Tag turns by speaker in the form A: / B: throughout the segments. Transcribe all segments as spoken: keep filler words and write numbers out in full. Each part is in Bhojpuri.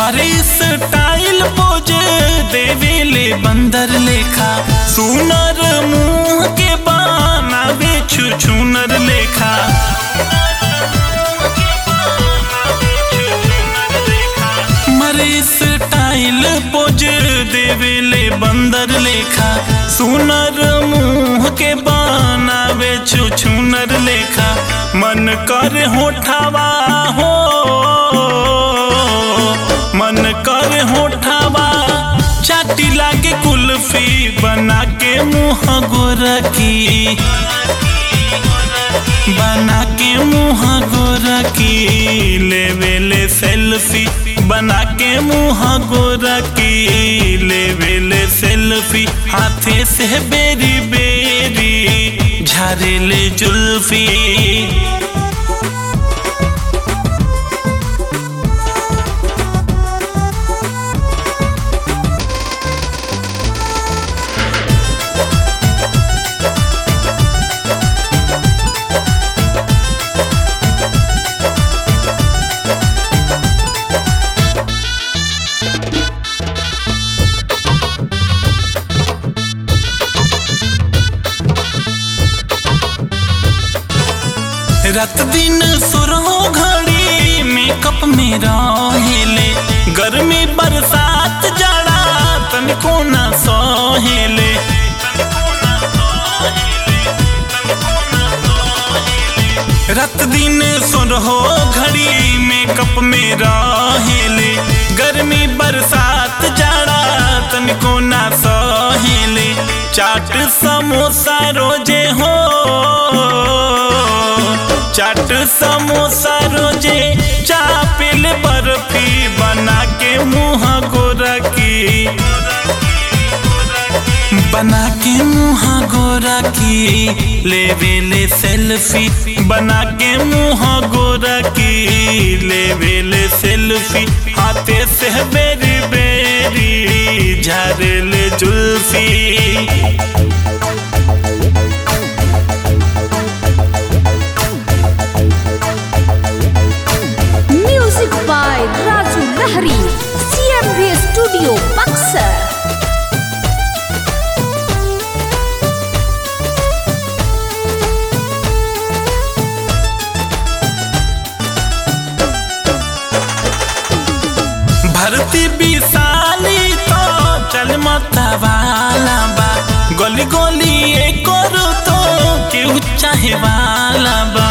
A: मारे स्टाइल पोज देवेले बंदर लेखा, सुनर मुंह के बनावे छुछुनर लेखा। मारे स्टाइल पोज देवेले बंदर लेखा, सुनर मुंह के बनावे छुछुनर लेखा। मन कर होठावा हो, मन कर होठावा चाटी लागे कुल्फी, बना के मुँह गोरखी, बना के मुँह गोरखी। लेवेले सेल्फी बना के मुँह गोरखी, लेवेले सेल्फी। हाथे से बेरी बेरी झारेले जुल्फी। रात दिन सुरहो घड़ी मेकअप में रहेले, गर्मी बरसात जाड़ा तनिको ना सहेले। रात दिन सुरहो घड़ी मेकअप में रहेले, गर्मी बरसात जाड़ा तनिको ना सहेले। चाट समोसा रोजे हो, चाट समोसा रोजे चापेल बर्फी, बना के मुँह गोरखी, बना के मुँह गोरखी। लेवेले सेल्फी बना के मुँह गोरखी, लेवेले सेल्फी। हाथे से बेरी बेरी झारेले जुल्फी।
B: by Raju Lahari, C M B Studio, Buxar।
A: भरती विशाली तो चल मतवाला बा, गोली गोली एक करो तो केहू चाहे वाला बा।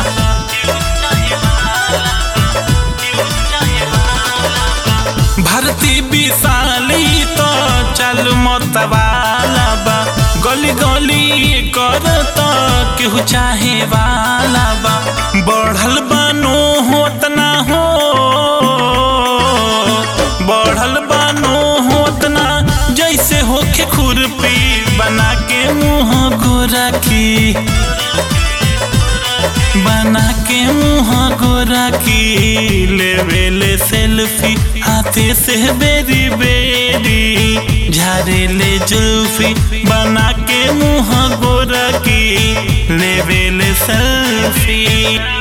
A: भरती विशाली तो चल मतवाला बा, गली गली कर तो केहू चाहे वाला बा। बढ़ल बानो होत ना हो, बढ़ल बानो होत ना जैसे होखे खुरपी, बना के मुँह गोरखी, बना के मुँह गोरखी। लेवेले सेल्फी हाथे से बेरी बेरी झारेले जुल्फी, बना के मुँह गोरखी, लेवेले सेल्फी।